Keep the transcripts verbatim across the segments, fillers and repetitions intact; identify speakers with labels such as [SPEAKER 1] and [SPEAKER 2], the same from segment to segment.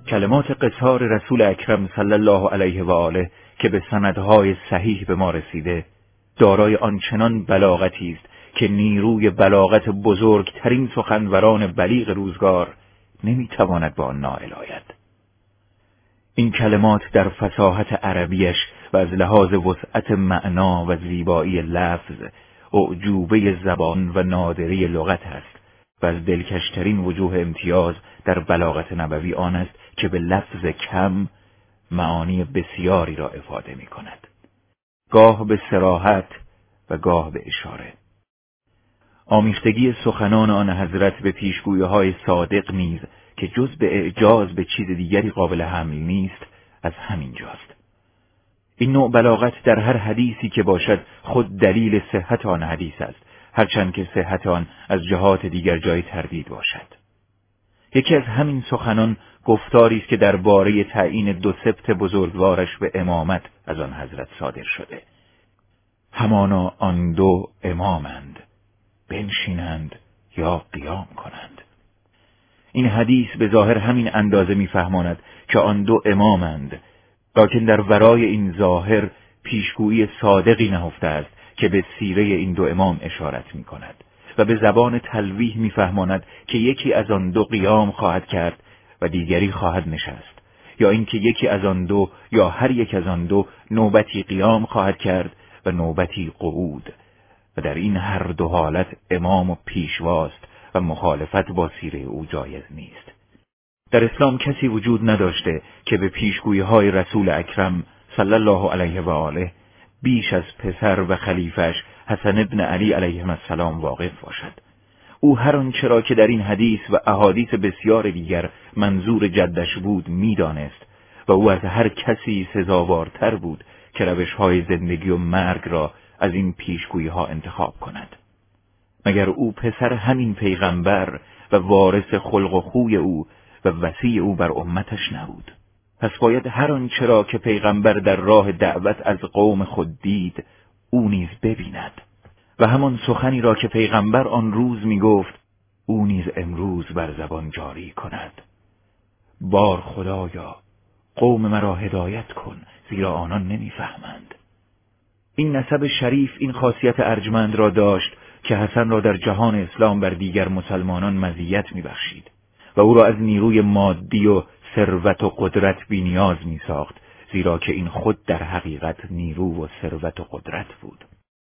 [SPEAKER 1] کلمات قصار رسول اکرم صلی الله علیه و آله که به سندهای صحیح به ما رسیده دارای آنچنان بلاغتی است که نیروی بلاغت بزرگترین سخنوران بلیغ روزگار نمیتواند با آن نائل آید. این کلمات در فصاحت عربیش و از لحاظ وسعت معنا و زیبایی لفظ اعجوبه زبان و نادره لغت است و از دلکشترین وجوه امتیاز در بلاغت نبوی آن است که به لفظ کم معانی بسیاری را افاده می کند، گاه به صراحت و گاه به اشاره. آمیختگی سخنان آن حضرت به پیشگویی‌های صادق نیز که جز به اعجاز به چیز دیگری قابل حمل نیست از همین جاست. این نوع بلاغت در هر حدیثی که باشد خود دلیل صحت آن حدیث است، هرچند که صحت آن از جهات دیگر جای تردید باشد. یکی از همین سخنان گفتاری است که درباره تعیین دو سبط بزرگوارش به امامت از آن حضرت صادر شده. همانا آن دو امامند، بنشینند یا قیام کنند. این حدیث به ظاهر همین اندازه می‌فهماند که آن دو امامند، لکن در ورای این ظاهر پیشگویی صادقی نهفته است که به سیره این دو امام اشارت می‌کند و به زبان تلویح می‌فهماند که یکی از آن دو قیام خواهد کرد و دیگری خواهد نشست، یا اینکه یکی از آن دو یا هر یک از آن دو نوبتی قیام خواهد کرد و نوبتی قعود، و در این هر دو حالت امام و پیشواست و مخالفت با سیره او جایز نیست. در اسلام کسی وجود نداشته که به پیشگویی‌های رسول اکرم صلی الله علیه و آله بیش از پسر و خلیفش حسن ابن علی علیه السلام واقف باشد. او هر آنچه را که در این حدیث و احادیث بسیار دیگر منظور جدش بود می‌دانست و او از هر کسی سزاوارتر بود که روش‌های زندگی و مرگ را از این پیشگویی‌ها انتخاب کند. مگر او پسر همین پیغمبر و وارث خلق و خوی او و وصی او بر امتش نبود؟ پس باید هر آنچه را که پیغمبر در راه دعوت از قوم خود دید او نیز ببیند و همان سخنی را که پیغمبر آن روز می گفت او نیز امروز بر زبان جاری کند: بار خدایا قوم مرا هدایت کن زیرا آنان نمیفهمند. این نسب شریف این خاصیت ارجمند را داشت که حسن را در جهان اسلام بر دیگر مسلمانان مزیت می‌بخشید و او را از نیروی مادی و ثروت و قدرت بی‌نیاز می‌ساخت، زیرا که این خود در حقیقت نیرو و ثروت و قدرت بود.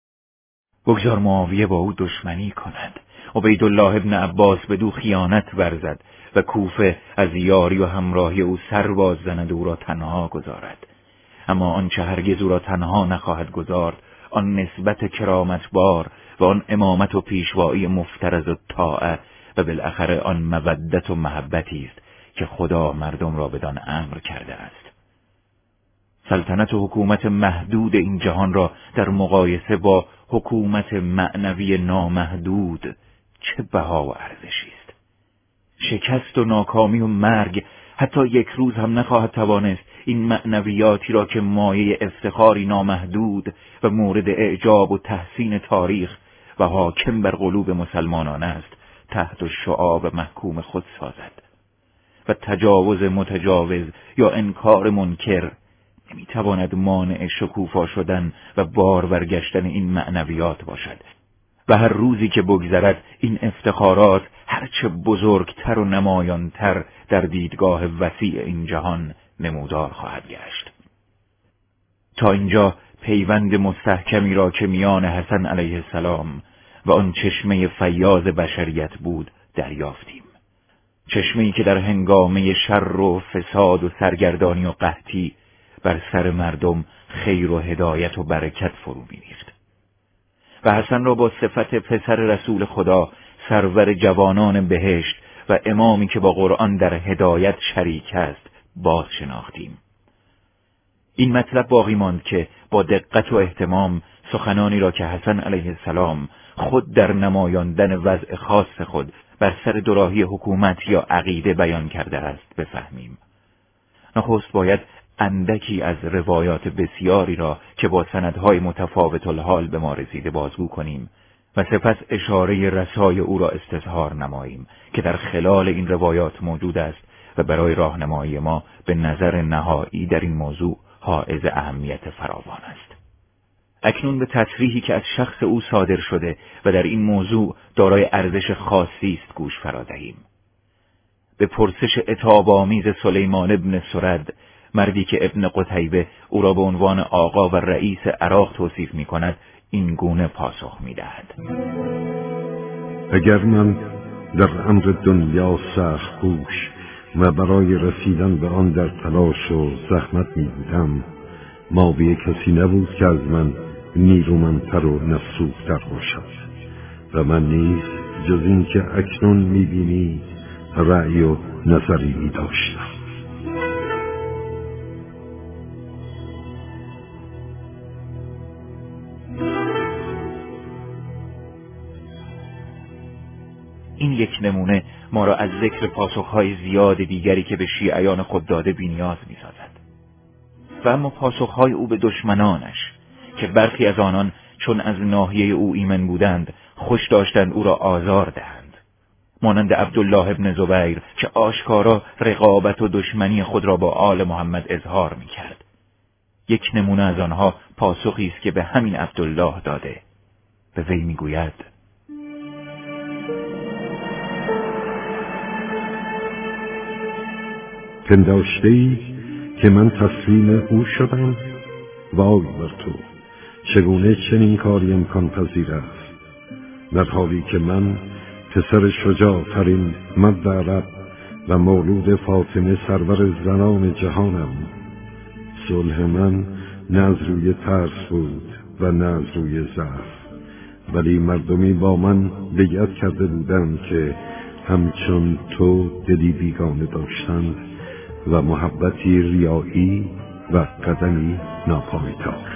[SPEAKER 1] بگذار معاویه با او دشمنی کند، عبیدالله ابن عباس بدو خیانت ورزد و کوفه از یاری و همراهی او سر باز زند او را تنها گذارد. اما آنچه هرگز او را تنها نخواهد گذارد آن نسبت کرامتبار و آن امامت و پیشوایی مفترض و طاعه و بالاخره آن مودت و محبتی است که خدا مردم را بدان امر کرده است. سلطنت و حکومت محدود این جهان را در مقایسه با حکومت معنوی نامحدود چه بها و ارزشی است. شکست و ناکامی و مرگ حتی یک روز هم نخواهد توانست این معنویاتی را که مایه افتخاری نامحدود و مورد اعجاب و تحسین تاریخ و حاکم بر قلوب مسلمانان است تحت الشعاب محکوم خود سازد. و تجاوز متجاوز یا انکار منکر نمیتواند مانع شکوفا شدن و بارور گشتن این معنویات باشد و هر روزی که بگذرد این افتخارات هرچه بزرگتر و نمایانتر در دیدگاه وسیع این جهان نمودار خواهد گشت. تا اینجا پیوند مستحکمی را که میان حسن علیه السلام و آن چشمه فیاض بشریت بود دریافتیم. چشمه‌ای که در هنگامه شر و فساد و سرگردانی و قحطی بر سر مردم خیر و هدایت و برکت فرو می‌ریخت و حسن را با صفت پسر رسول خدا، سرور جوانان بهشت و امامی که با قرآن در هدایت شریک است باز شناختیم. این مطلب باقی ماند که با دقت و اهتمام سخنانی را که حسن علیه السلام خود در نمایاندن وضع خاص خود بر سر دوراهی حکومت یا عقیده بیان کرده است بفهمیم. نخست باید اندکی از روایات بسیاری را که با سندهای متفاوت الحال به ما رسیده بازگو کنیم و سپس اشاره رسای او را استظهار نماییم که در خلال این روایات موجود است و برای راهنمایی ما به نظر نهایی در این موضوع حائز اهمیت فراوان است. اکنون به تصریحی که از شخص او صادر شده و در این موضوع دارای ارزش خاصی است گوش فرا دهیم. به پرسش عتاب‌آمیز سلیمان ابن سرد، مردی که ابن قتیبه او را به عنوان آقا و رئیس عراق توصیف می کند، این گونه پاسخ می دهد:
[SPEAKER 2] اگر من در امر دنیا سخت کوش و برای رسیدن به آن در تلاش و زحمت می بودم، ماوی کسی نبود که از من نیرومندتر و نصوح‌تر باشد و من نیز جز این که اکنون می بینی رأی و نظری داشتم.
[SPEAKER 1] این یک نمونه ما را از ذکر پاسخهای زیاد دیگری که به شیعیان خود داده بی‌نیاز می‌سازد. و اما پاسخهای او به دشمنانش که برخی از آنان چون از ناحیه او ایمن بودند خوش داشتند او را آزار دهند، مانند عبدالله ابن زبیر که آشکارا رقابت و دشمنی خود را با آل محمد اظهار می‌کرد. یک نمونه از آنها پاسخی است که به همین عبدالله داده. به وی می‌گوید:
[SPEAKER 2] پنداشته‌ای که من تسلیم او شدم؟ وای بر تو، چگونه چنین کاری امکان پذیر است، در حالی که من پسر شجاع‌ترین مرد عرب و مولود فاطمه سرور زنان جهانم. صلح من نه از روی ترس بود و نه از روی ضعف، ولی مردمی با من بیعت کرده بودند که همچون تو دلی بیگانه داشتند و محبتی ریایی و قدمی ناپایدار.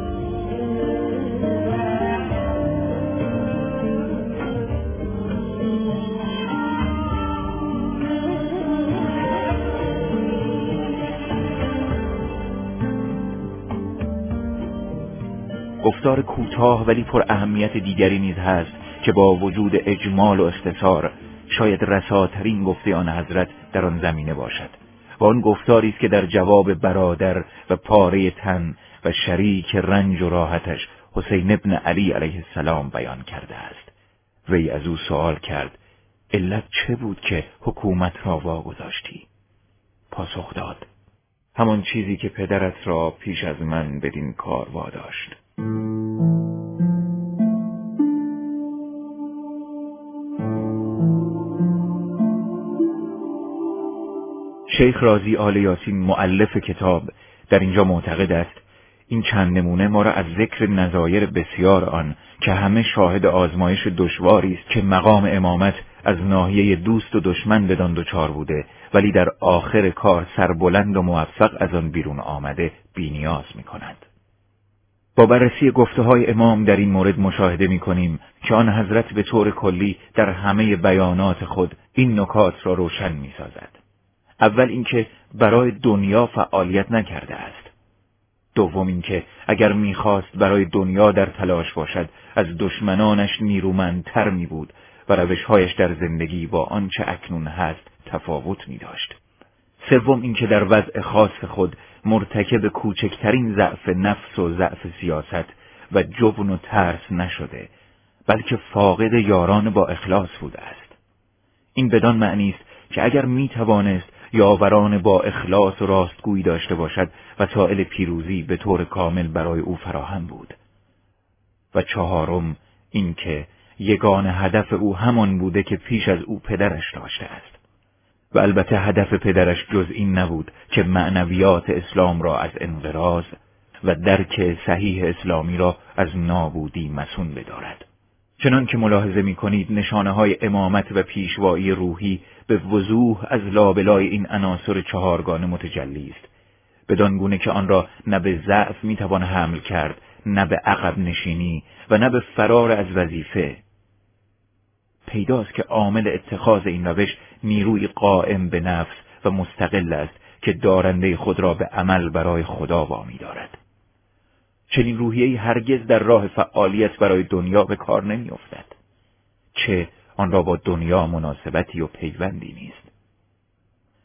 [SPEAKER 1] گفتار کوتاه ولی پر اهمیت دیگری نیز هست که با وجود اجمال و اختصار شاید رساترین گفته آن حضرت در آن زمینه باشد و آن گفتاری است که در جواب برادر و پاره تن و شریک رنج و راحتش حسین ابن علی علیه السلام بیان کرده است. وی از او سوال کرد: علت چه بود که حکومت را واگذاشتی؟ پاسخ داد: همان چیزی که پدرت را پیش از من بدین کار واداشت. شیخ رازی آل یاسین مؤلف کتاب در اینجا معتقد است این چند نمونه ما را از ذکر نظایر بسیار آن که همه شاهد آزمایش دشواری است که مقام امامت از ناحیه دوست و دشمن بدان دچار بوده، ولی در آخر کار سربلند و موفق از آن بیرون آمده بی‌نیاز می‌کند. با بررسی گفته‌های امام در این مورد مشاهده می‌کنیم که آن حضرت به طور کلی در همه بیانات خود این نکات را روشن می‌سازد. اول اینکه برای دنیا فعالیت نکرده است. دوم اینکه اگر می‌خواست برای دنیا در تلاش باشد از دشمنانش نیرومندتر می‌بود و روش‌هایش در زندگی با آنچه اکنون هست تفاوت می‌داشت. سوم اینکه در وضع خاص خود مرتکب کوچکترین ضعف نفس و ضعف سیاست و جبن و ترس نشده، بلکه فاقد یاران با اخلاص بوده است. این بدان معنی است که اگر می‌توانست یاوران با اخلاص و راستگویی داشته باشد وسایل پیروزی به طور کامل برای او فراهم بود. و چهارم اینکه یگانه هدف او همان بوده که پیش از او پدرش داشته است. و البته هدف پدرش جز این نبود که معنویات اسلام را از انقراض و درک صحیح اسلامی را از نابودی مصون بدارد. چنان که ملاحظه می کنید نشانه های امامت و پیشوایی روحی به وضوح از لابلای این عناصر چهارگانه متجلی است، بدان گونه که آن را نه به ضعف می توان حمل کرد، نه به عقب نشینی و نه به فرار از وظیفه. پیداست که عامل اتخاذ این روش نیروی قائم به نفس و مستقل است که دارنده خود را به عمل برای خدا وامی دارد. چنین روحیه‌ای هرگز در راه فعالیت برای دنیا به کار نمی افتد، چه آن را با دنیا مناسبتی و پیوندی نیست.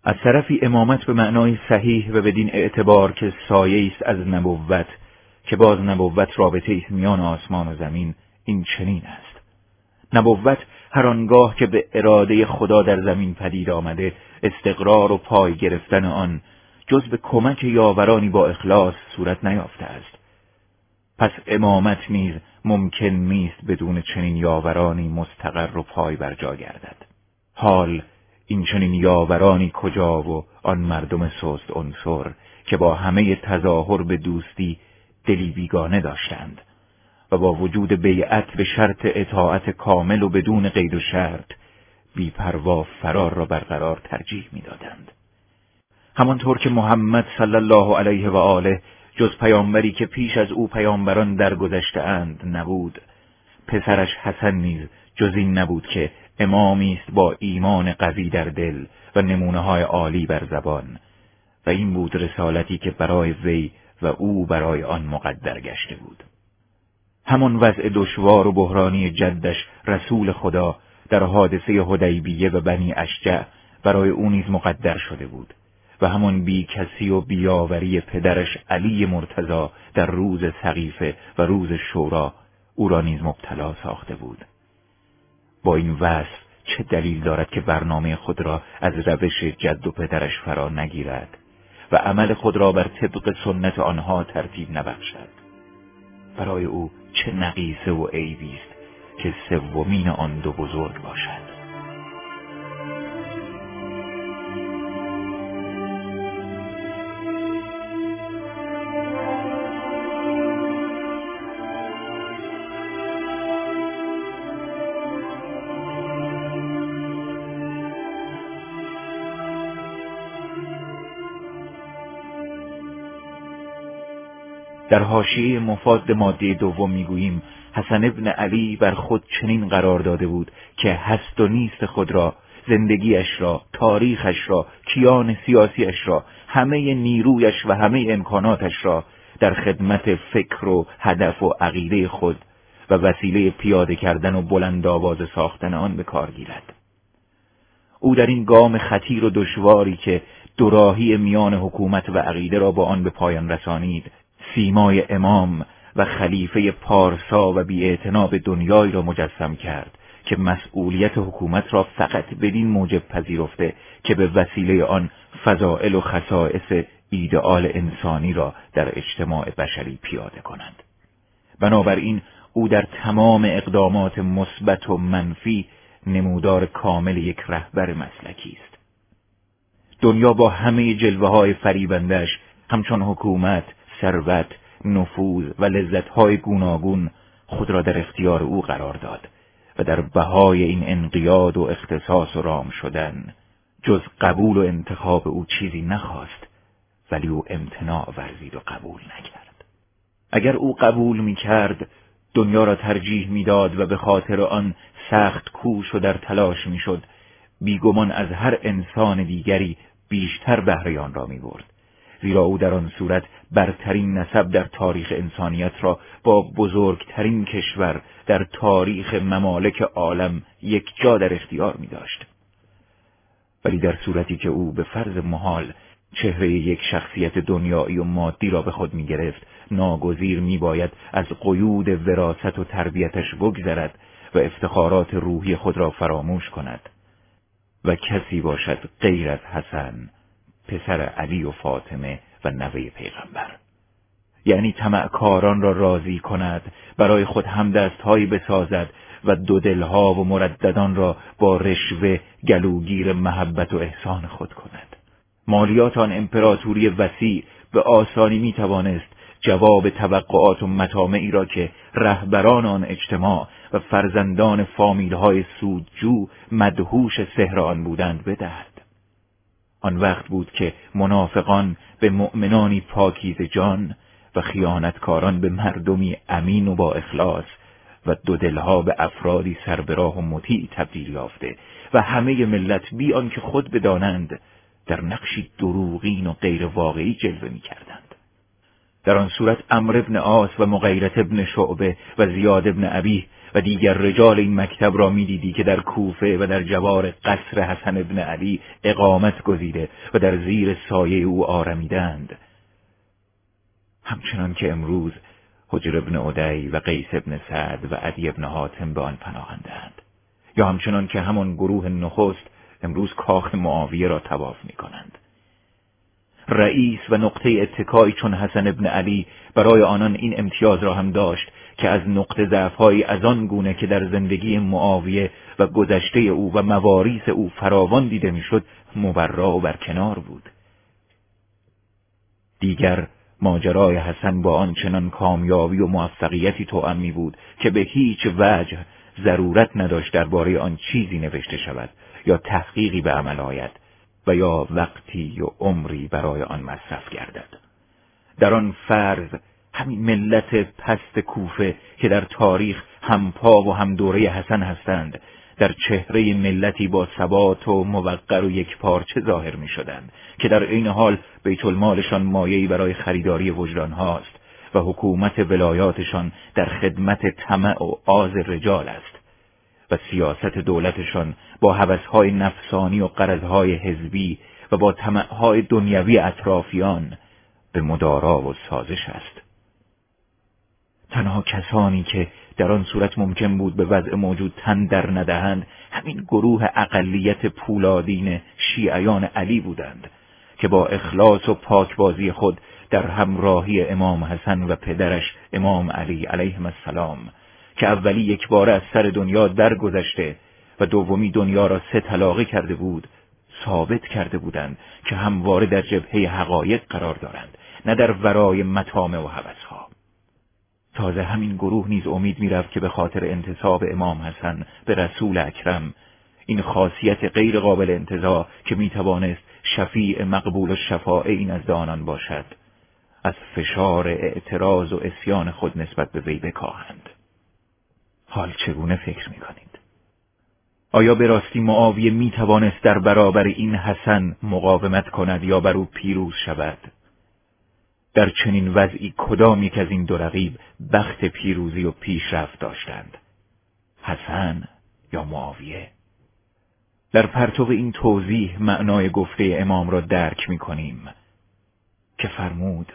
[SPEAKER 1] از طرفی امامت به معنای صحیح و بدین اعتبار که سایه است از نبوت، که باز نبوت رابطه ایست میان آسمان و زمین، این چنین است: نبوت هر آنگاه که به اراده خدا در زمین پدید آمده، استقرار و پای گرفتن آن جز به کمک یاورانی با اخلاص صورت نیافته است. پس امامت نیز ممکن نیست بدون چنین یاورانی مستقر و پای بر جا گردد. حال این چنین یاورانی کجا و آن مردم سست عنصر که با همه تظاهر به دوستی دلی بیگانه داشتند و با وجود بیعت به شرط اطاعت کامل و بدون قید و شرط بی پروا فرار را برقرار ترجیح می‌دادند. همانطور که محمد صلی الله علیه و آله جز پیامبری که پیش از او پیامبران درگذشته اند نبود، پسرش حسن نیز جز این نبود که امامی است با ایمان قوی در دل و نمونه‌های عالی بر زبان، و این بود رسالتی که برای وی و او برای آن مقدر گشته بود. همان وضع دشوار و بحرانی جدش رسول خدا در حادثه حدیبیه و بنی اشجع برای او نیز مقدر شده بود و همان بی کسی و بیاوری پدرش علی مرتضی در روز سقیفه و روز شورا او را نیز مبتلا ساخته بود. با این وصف چه دلیل دارد که برنامه خود را از روش جد و پدرش فرا نگیرد و عمل خود را بر طبق سنت آنها ترتیب نبخشد؟ برای او چه نقیصه و عیبی است که سومین آن دو بزرگ باشد. در حاشیه مفاد ماده دوم میگوییم حسن ابن علی بر خود چنین قرار داده بود که هست و نیست خود را، زندگیش را، تاریخش را، کیان سیاسیش را، همه نیرویش و همه امکاناتش را در خدمت فکر و هدف و عقیده خود و وسیله پیاده کردن و بلند آواز ساختن آن به کار گیرد. او در این گام خطیر و دشواری که دوراهی میان حکومت و عقیده را با آن به پایان رسانید، سیمای امام و خلیفه پارسا و بی‌اعتنا به دنیایی را مجسم کرد که مسئولیت حکومت را فقط بدین موجب پذیرفته که به وسیله آن فضائل و خصائص ایدئال انسانی را در اجتماع بشری پیاده کنند. بنابراین او در تمام اقدامات مثبت و منفی نمودار کامل یک رهبر مسلکی است. دنیا با همه جلوه‌های فریبنده‌اش همچون حکومت، ثروت، نفوذ و لذت‌های گوناگون خود را در اختیار او قرار داد و در بهای این انقیاد و اختصاص و رام شدن جز قبول و انتخاب او چیزی نخواست، ولی او امتناع ورزید و قبول نکرد. اگر او قبول می‌کرد دنیا را ترجیح می‌داد و به خاطر آن سخت کوش و در تلاش می‌شد، بیگمان از هر انسان دیگری بیشتر بهره آن را می‌برد، زیرا او در آن صورت برترین نسب در تاریخ انسانیت را با بزرگترین کشور در تاریخ ممالک عالم یک جا در اختیار می داشت. ولی در صورتی که او به فرض محال چهره یک شخصیت دنیایی و مادی را به خود می گرفت، ناگزیر می باید از قیود وراثت و تربیتش بگذرد و افتخارات روحی خود را فراموش کند و کسی باشد غیر از حسن، پسر علی و فاطمه و نوه پیغمبر. یعنی طمعکاران را راضی کند، برای خود همدستهایی بسازد و دو دلها و مرددان را با رشوه گلوگیر محبت و احسان خود کند. مالیات آن امپراتوری وسیع به آسانی می توانست جواب توقعات و مطامعی را که رهبران آن اجتماع و فرزندان فامیلهای سودجو مدهوش سحر آن بودند بدهد. آن وقت بود که منافقان به مؤمنانی پاکیزه جان و خیانتکاران به مردمی امین و با اخلاص و دو دلها به افرادی سربراه و مطیع تبدیل یافته و همه ملت بی آنکه خود بدانند در نقشی دروغین و غیر واقعی جلوه می کردند. در آن صورت عمرو بن عاص و مغیرة بن شعبه و زیاد بن ابی و دیگر رجال این مکتب را می‌دیدی که در کوفه و در جوار قصر حسن بن علی اقامت گزیده و در زیر سایه او آرمیدند، همچنان که امروز حجر بن عدی و قیس بن سعد و عدی بن حاتم به آن پناهندند، یا همچنان که همان گروه نخست امروز کاخ معاویه را طواف می‌کنند. رئیس و نقطه اتکایی چون حسن بن علی برای آنان این امتیاز را هم داشت که از نقطه ضعف‌های از آن گونه که در زندگی معاویه و گذشته او و مواریث او فراوان دیده میشد مبرا و برکنار بود. دیگر ماجرای حسن با آن چنان کامیابی و موفقیتی توأم می بود که به هیچ وجه ضرورت نداشت درباره آن چیزی نوشته شود یا تحقیقی به عمل آید و یا وقتی و عمری برای آن مصرف گردد. در آن فرض همین ملت پست کوفه که در تاریخ هم پا و هم دوره حسن هستند، در چهره ملتی با ثبات و موقر و یک پارچه ظاهر می شدند که در این حال بیت المالشان مایه‌ای برای خریداری وجدان هاست و حکومت ولایاتشان در خدمت طمع و آز رجال است و سیاست دولتشان با هوس‌های نفسانی و غرضهای حزبی و با طمع‌های دنیوی اطرافیان به مدارا و سازش است. تنها کسانی که در آن صورت ممکن بود به وضع موجود تن در ندهند همین گروه اقلیت پولادین شیعیان علی بودند که با اخلاص و پاکبازی خود در همراهی امام حسن و پدرش امام علی علیهم السلام که اولی یک بار از سر دنیا درگذشته و دومی دنیا را سه طلاقه کرده بود ثابت کرده بودند که همواره در جبهه حقایق قرار دارند، نه در ورای مطامع و هوس‌ها. تازه همین گروه نیز امید می‌رفت که به خاطر انتساب امام حسن به رسول اکرم، این خاصیت غیر قابل انتزاع که میتوانست شفیع مقبول و شفاع این از آنان باشد، از فشار اعتراض و عصیان خود نسبت به وی بکاهند. حال چگونه فکر می‌کنید؟ آیا به راستی معاویه میتوانست در برابر این حسن مقاومت کند یا بر او پیروز شود؟ در چنین وضعی کدام یک از این دو رقیب بخت پیروزی و پیشرفت داشتند؟ حسن یا معاویه؟ در پرتو این توضیح معنای گفته امام را درک می کنیم که فرمود: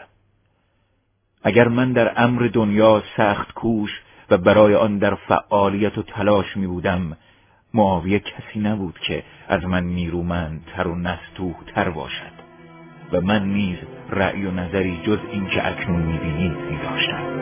[SPEAKER 1] اگر من در امر دنیا سخت کوش و برای آن در فعالیت و تلاش می بودم، معاویه کسی نبود که از من نیرومندتر و نستوح‌تر باشد و من نیز رأی و نظری جز این که اکنون می بینید می داشتم.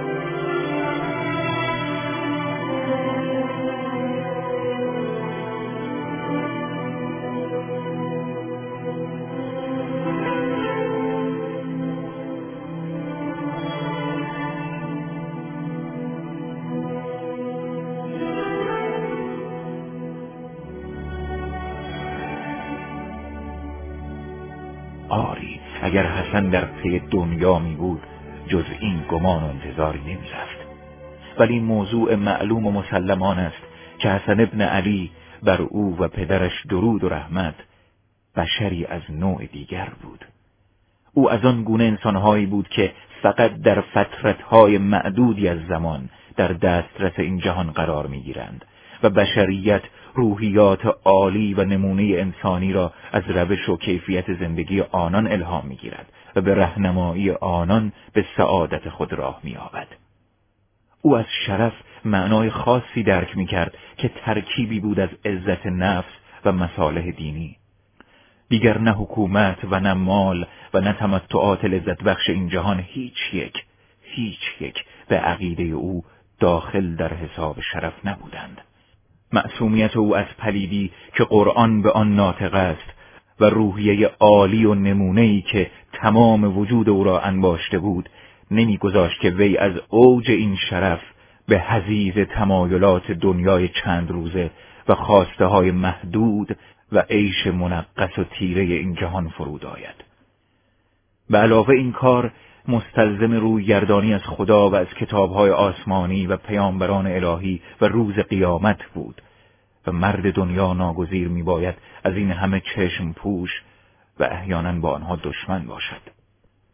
[SPEAKER 1] آری، اگر حسن در پی دنیا می بود جز این گمان و انتظاری نمی رفت. ولی موضوع معلوم و مسلمان است که حسن ابن علی بر او و پدرش درود و رحمت بشری از نوع دیگر بود. او از آن گونه انسانهایی بود که فقط در فترتهای معدودی از زمان در دسترس این جهان قرار می گیرند و بشریت روحیات عالی و نمونه انسانی را از روش و کیفیت زندگی آنان الهام می‌گیرد و به راهنمایی آنان به سعادت خود راه می‌یابد. او از شرف معنای خاصی درک می‌کرد که ترکیبی بود از عزت نفس و مصالح دینی. دیگر نه حکومت و نه مال و نه تمتعات لذت بخش این جهان هیچ یک هیچ یک به عقیده او داخل در حساب شرف نبودند. معصومیت او از پلیدی که قرآن به آن ناطق است و روحیه عالی و نمونه‌ای که تمام وجود او را انباشته بود نمی‌گذاشت که وی از اوج این شرف به حضیض تمایلات دنیای چند روزه و خواسته های محدود و عیش منقص و تیره این جهان فرود آید. به علاوه این کار مستلزم رویگردانی از خدا و از کتابهای آسمانی و پیامبران الهی و روز قیامت بود و مرد دنیا ناگزیر می باید از این همه چشم پوش و احیانا با آنها دشمن باشد.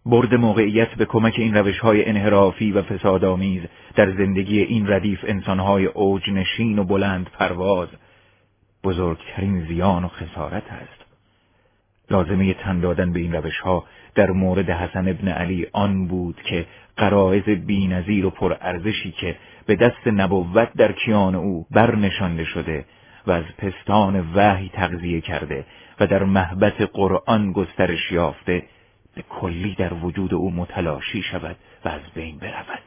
[SPEAKER 1] برد موقعیت به کمک این روش‌های انحرافی و فسادآمیز در زندگی این ردیف انسان‌های اوج نشین و بلند پرواز بزرگترین زیان و خسارت است. لازمه تن دادن به این روش‌ها در مورد حسن ابن علی آن بود که غرایز بی‌نظیر و پرارزشی که به دست نبوت در کیان او برنشانده شده و از پستان وحی تغذیه کرده و در مهبط قرآن گسترش یافته به کلی در وجود او متلاشی شود و از بین برود.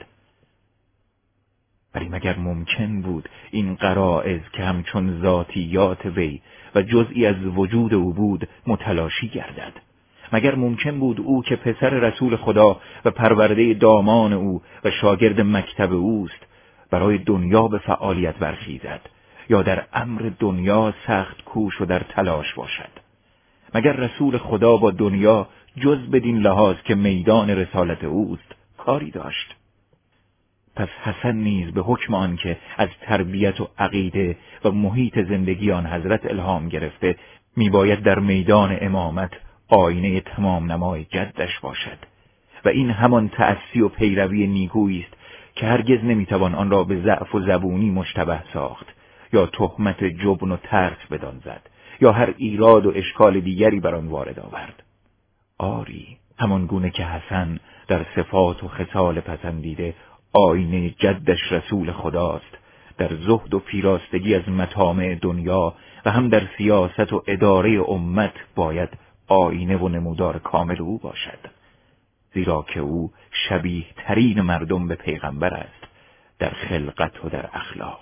[SPEAKER 1] ولی مگر ممکن بود این غرایز که همچون ذاتیات وی و جزئی از وجود او بود متلاشی گردد؟ مگر ممکن بود او که پسر رسول خدا و پرورده دامان او و شاگرد مکتب اوست برای دنیا به فعالیت برخیزد یا در امر دنیا سخت کوش و در تلاش باشد؟ مگر رسول خدا با دنیا جز بدین لحاظ که میدان رسالت اوست کاری داشت؟ پس حسن نیز به حکم آن که از تربیت و عقیده و محیط زندگی آن حضرت الهام گرفته میباید در میدان امامت آینه تمام نمای جدش باشد و این همان تأسی و پیروی نیکویی است که هرگز نمیتوان آن را به ضعف و زبونی مشتبه ساخت یا تهمت جبن و ترس بدان زد یا هر ایراد و اشکال دیگری بر آن وارد آورد. آری، همان گونه که حسن در صفات و خصال پسندیده آینه جدش رسول خداست، در زهد و پیراستگی از مطامع دنیا و هم در سیاست و اداره امت باید آینه و نمودار کامل او باشد، زیرا که او شبیه ترین مردم به پیغمبر است در خلقت و در اخلاق.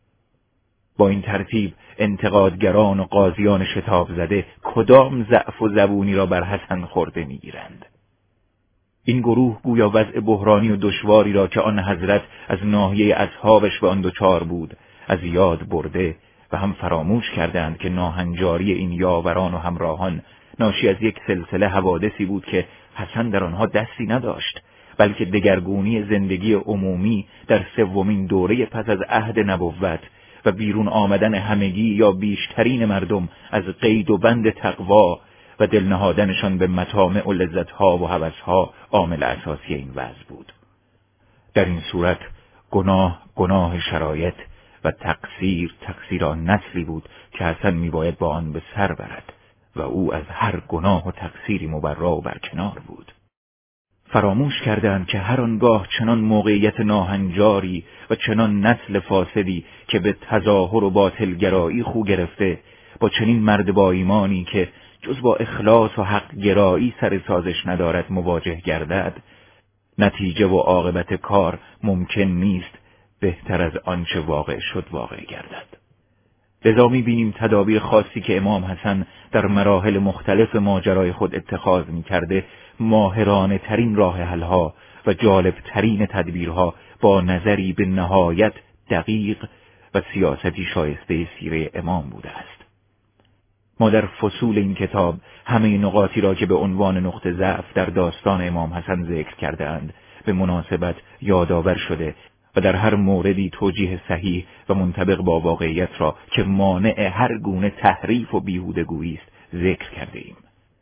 [SPEAKER 1] با این ترتیب انتقادگران و قاضیان شتاب زده کدام ضعف و زبونی را بر حسن خورده می‌گیرند؟ این گروه گویا وضع بحرانی و دشواری را که آن حضرت از ناحیه اصحابش به آن دچار بود از یاد برده و هم فراموش کردند که ناهنجاری این یاوران و همراهان ناشی از یک سلسله حوادثی بود که حسن در آنها دستی نداشت، بلکه دگرگونی زندگی عمومی در سومین دوره پس از عهد نبوت و بیرون آمدن همگی یا بیشترین مردم از قید و بند تقوا و دل نهادنشان به مطامع و لذتها و هوسها عامل اساسی این وضع بود. در این صورت گناه گناه شرایط و تقصیر تقصیر آن نسلی بود که حسن میباید با آن به سر برد و او از هر گناه و تقصیری مبرا و برکنار بود. فراموش کردند که هر آنگاه چنان موقعیت ناهنجاری و چنان نسل فاسدی که به تظاهر و باطلگرایی خو گرفته با چنین مرد با ایمانی که جز با اخلاص و حق گرایی سر سازش ندارد مواجه گردد، نتیجه و عاقبت کار ممکن نیست بهتر از آنچه واقع شد واقع گردد. لذا می‌بینیم تدابیر خاصی که امام حسن در مراحل مختلف ماجرای خود اتخاذ می‌کرده ماهرانه ترین راه حل‌ها و جالب ترین تدبیرها با نظری به نهایت دقیق و سیاستی شایسته سیره امام بوده است. ما در فصول این کتاب همه نقاطی را که به عنوان نقطه ضعف در داستان امام حسن ذکر کرده اند به مناسبت یادآور شده و در هر موردی توجیه صحیح و منطبق با واقعیت را که مانع هر گونه تحریف و بیهوده‌گویی است ذکر کرده ایم.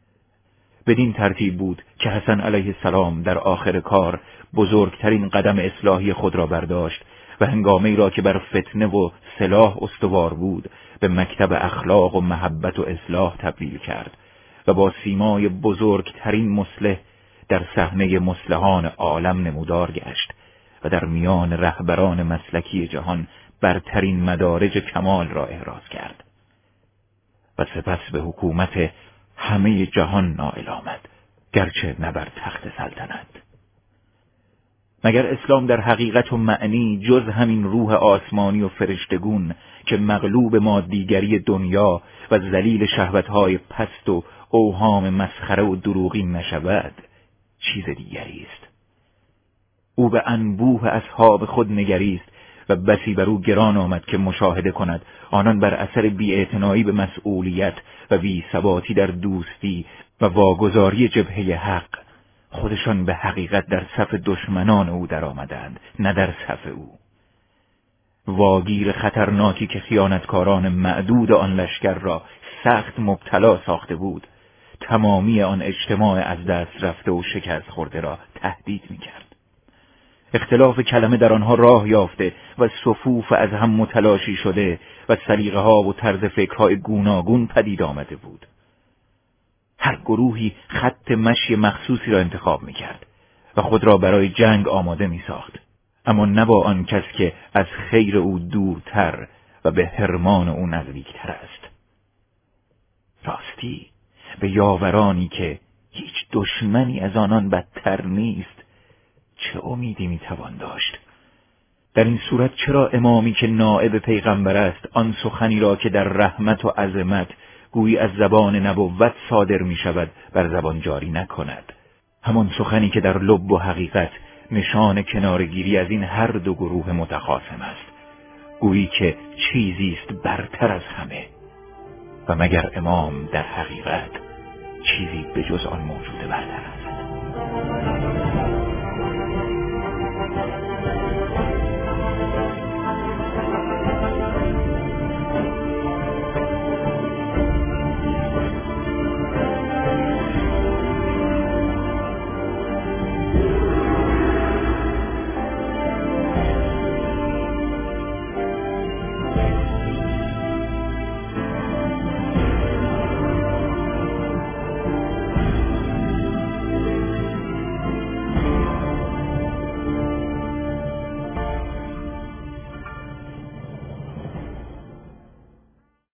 [SPEAKER 1] بدین ترتیب بود که حسن علیه السلام در آخر کار بزرگترین قدم اصلاحی خود را برداشت و هنگامی را که بر فتنه و سلاح استوار بود به مکتب اخلاق و محبت و اصلاح تبدیل کرد و با سیمای بزرگترین مصلح در صحنه مصلحان عالم نمودار گشت و در میان رهبران مسلکی جهان برترین مدارج کمال را احراز کرد و سپس به حکومت همه جهان نائل آمد، گرچه نه بر تخت سلطنت. مگر اسلام در حقیقت و معنی جز همین روح آسمانی و فرشتگون که مغلوب مادیگری دنیا و ذلیل شهوتهای پست و اوهام مسخره و دروغین نشود چیز دیگری است؟ او به انبوه اصحاب خود نگریست و بسی بر او گران آمد که مشاهده کند آنان بر اثر بی‌اعتنایی به مسئولیت و بی‌ثباتی در دوستی و واگذاری جبهه حق خودشان به حقیقت در صف دشمنان او در آمدند، نه در صف او. واگیر خطرناکی که خیانتکاران معدود آن لشکر را سخت مبتلا ساخته بود تمامی آن اجتماع از دست رفته و شکست خورده را تهدید می‌کرد. اختلاف کلمه در آنها راه یافته و صفوف از هم متلاشی شده و سلیقه‌ها و طرز فکرهای گوناگون پدید آمده بود. هر گروهی خط مشی مخصوصی را انتخاب می‌کرد و خود را برای جنگ آماده می‌ساخت، اما نه با آن کس که از خیر او دورتر و به حرمان او نزدیکتر است. راستی به یاورانی که هیچ دشمنی از آنان بدتر نیست چه امیدی میتوان داشت؟ در این صورت چرا امامی که نائب پیغمبر است آن سخنی را که در رحمت و عظمت گویی از زبان نبوت صادر می شود بر زبان جاری نکند؟ همان سخنی که در لب و حقیقت نشان کنارگیری از این هر دو گروه متخاصم است، گویی که چیزی است برتر از همه. و مگر امام در حقیقت چیزی به جز آن موجود برتر است؟